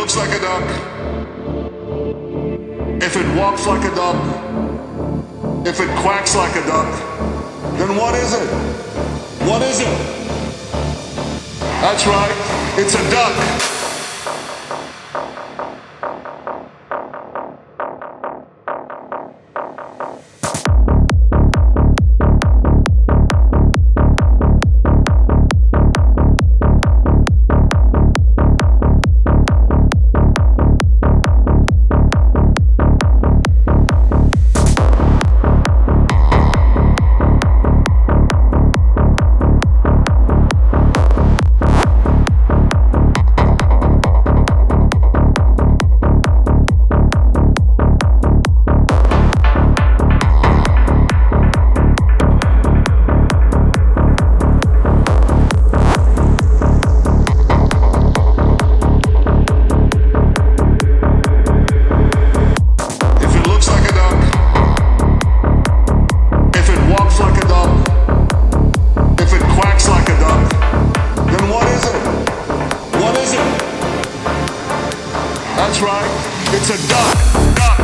looks like a duck, if it walks like a duck, if it quacks like a duck, then what is it? What is it? That's right, it's a duck. That's right, it's a duck, duck.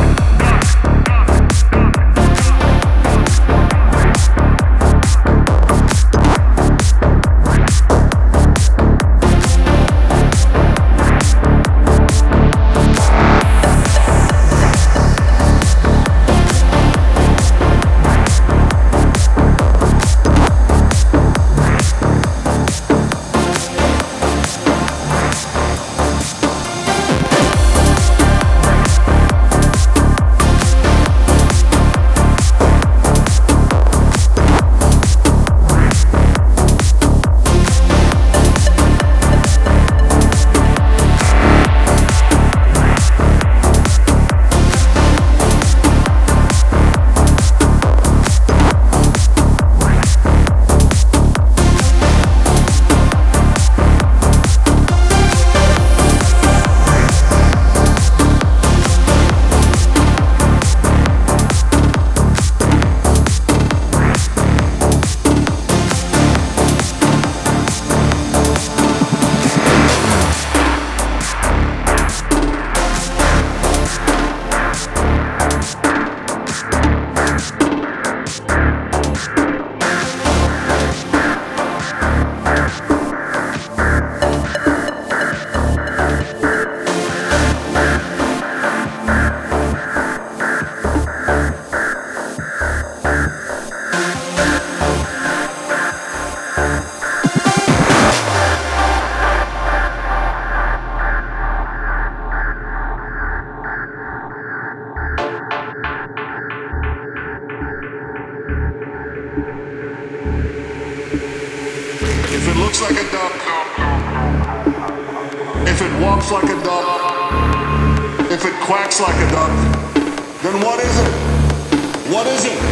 If it looks like a duck, if it walks like a duck, if it quacks like a duck, then what is it? What is it?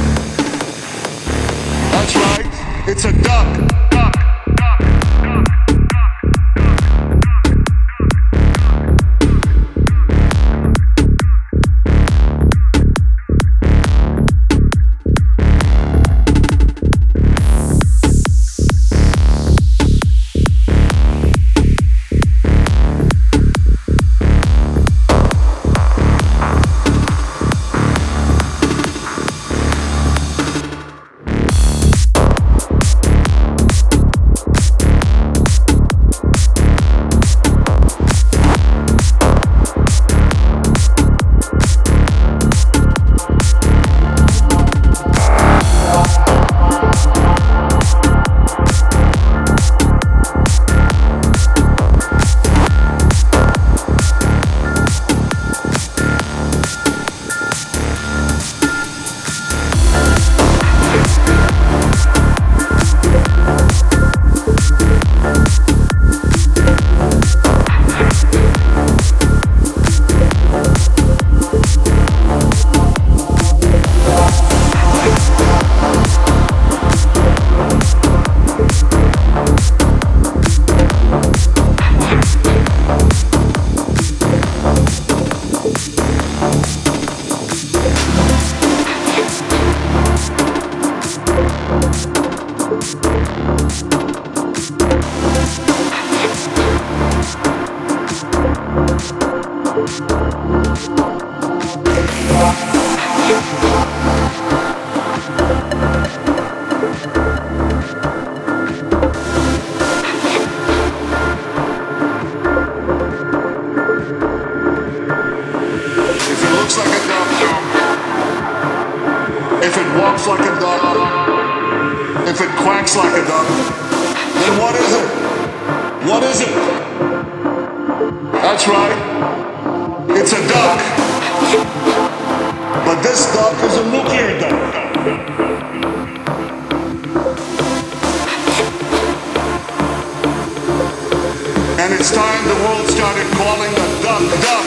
That's right, it's a duck. If it looks like a duck, if it walks like a duck, if it quacks like a duck, then what is it? What is it? That's right. It's a duck. But this duck is a nuclear duck. And it's time the world started calling the duck duck.